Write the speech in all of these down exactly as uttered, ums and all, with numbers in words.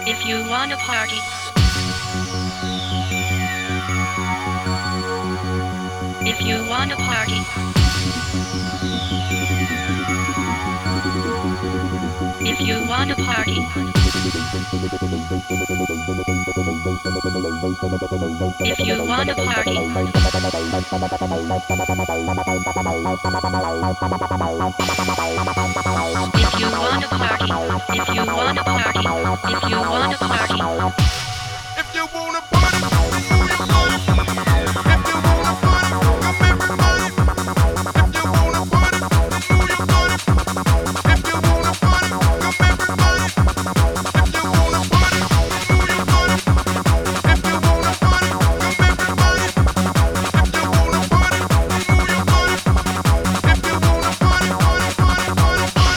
If you wanna party, if you wanna party, if you wanna party, if you wanna party, if you wanna party, if you wanna party, if you wanna party. If you wanna party, move your body. If you wanna party, come everybody. If you wanna party, move your body. If you wanna party, come everybody. If you wanna party, move your body. If you wanna party, come everybody. If you wanna party, move your body. If you wanna party, party, party, party, party.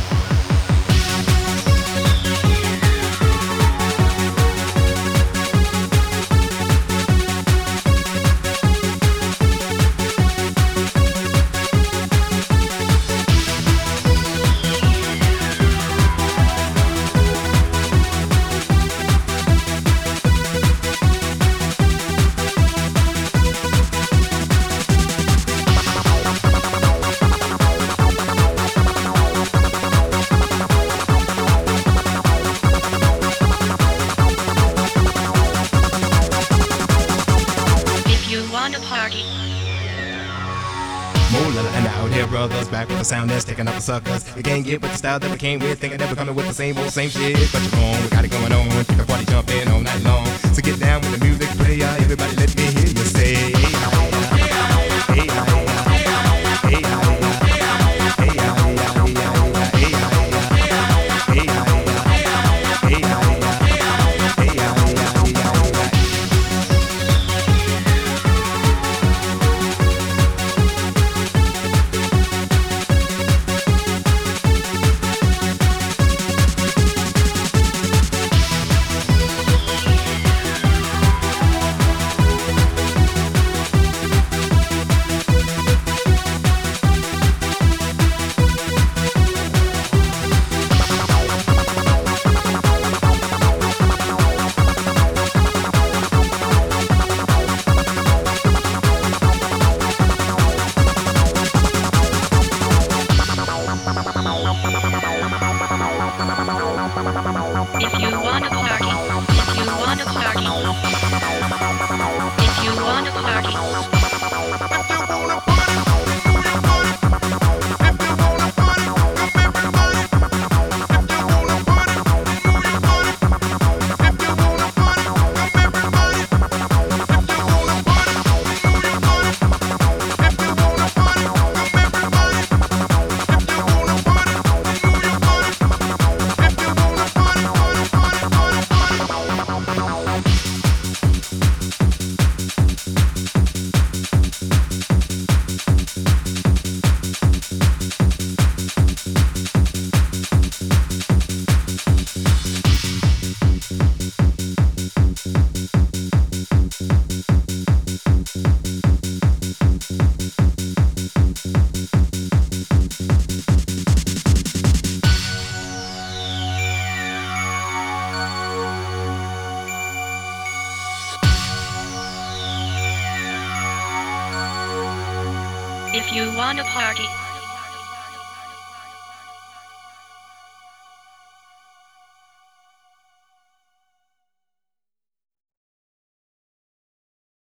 If you wanna party, Moolah and out here brothers, back with the sound that's taking up the suckers. You can't get with the style that we came with, thinking that we're coming with the same old same shit. But you're wrong, we got it going on, keep the party jumping all night long. So get down with the music player, everybody let me hear you say, hey, hi, hey, hi, hey, if you wanna party, if you wanna party, if you wanna party, if you wanna party, move your body. If you wanna party, come everybody. If you wanna party, move your body. If you wanna party, come everybody. If you wanna party, move your body. If you wanna party, come everybody. If you wanna party, move your body. If you wanna party, party, party, party, party. if you wanna party.